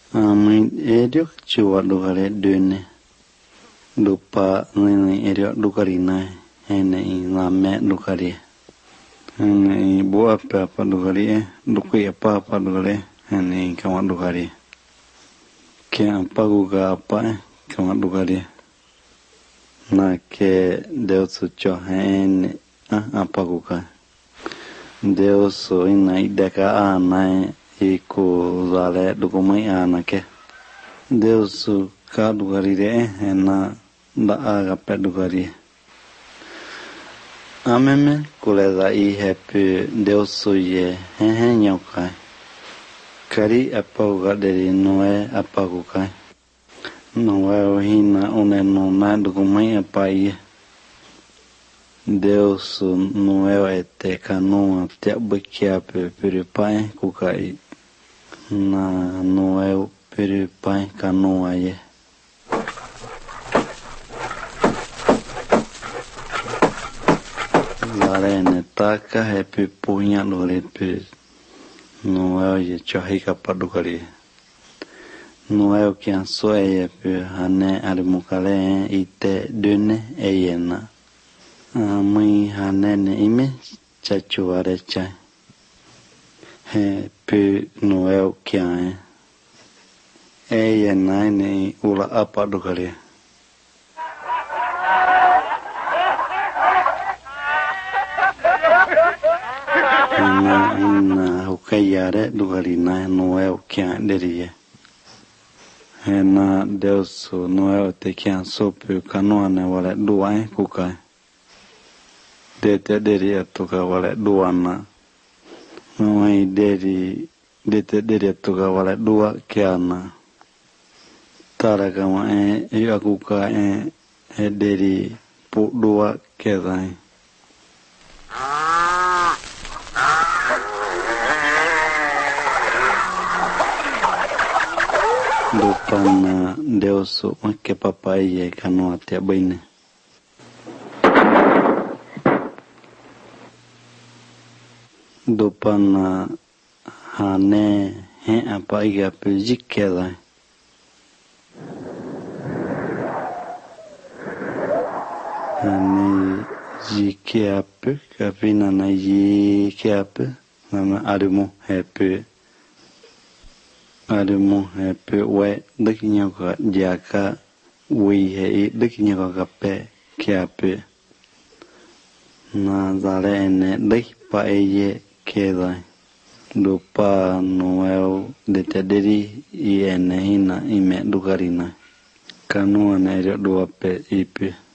Amin edio chua dugare dune. Lupa nini edio dugarina. Hene lame dugari. Hene boa apa dugari. Dukui apa dugari. Hene kama dugari. Ke apa guga apa kama dugari. Na ke Deus cho hene apa guga. Deus ina ideka ana iku zale dukumai ana ke Deus ka dugari re ena da aga pe dugari ameme kuleza I happy Deus ye he nyokai kari apa uga deri noe apa gukai noe hina une no na dukumai apa ye Deus noe ete kanu te bukia pe puripai kukai na noe puripai kanu aye lare ne taka happy punya lore pe noe ye chahi kapadukari noe kian soe pe hane arimukale ite dune eyena mui hanene ime chachuare chai he pe noel kia nai ne ula apa dugare na hukayare dugari na noel kia derie he na Deus noel te kia sopu kanoane wale duai kukai dete deri atuka wale duana noi deri dete deri atuka wale dua kiana tara kama akuka deri pu dua kedai dupana Deus ke papai kanu atia baine dupana hane he apa iga pejikela hane jikeape kapina na jikeape nama arimu hepe we dekinya ka jaka wi he dekinya ka kape kiape na zale ene dek pa eye kedai lupa noel detederi ene hina ime dugarina kanu ane dua pe ipe